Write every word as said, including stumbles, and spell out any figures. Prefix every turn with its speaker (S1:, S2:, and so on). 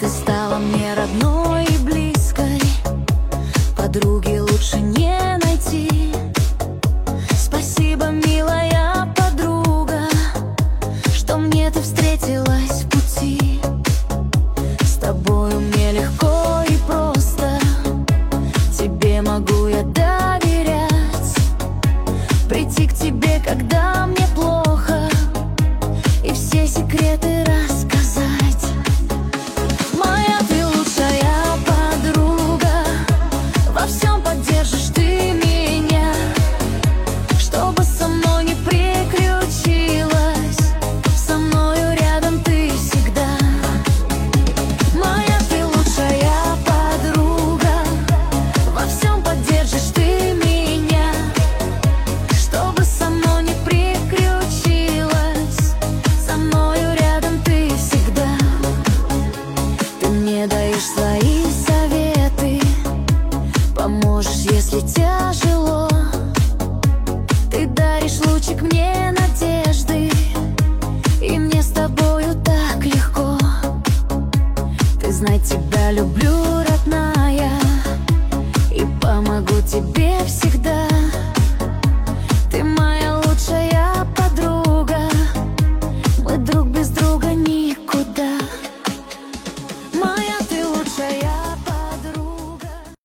S1: Ты стала мне родной и близкой, подруги лучше не найти. Спасибо, милая подруга, что мне ты встретилась в пути. С тобою мне легко и просто, тебе могу я доверять, прийти к тебе, когда мне плохо, и все секреты рассказать. Моя ты лучшая подруга, во всем поддержишь ты меня, чтобы со мной не приключилось, со мною рядом ты всегда. Моя ты лучшая подруга, во всем поддержишь ты меня, чтобы со мной не приключилось, со мною рядом ты всегда. Ты мне даешь свои советы, поможешь, если тяжело. Ты даришь лучик мне надежды, и мне с тобою так легко. Ты знай, тебя люблю, родная, и помогу тебе всегда.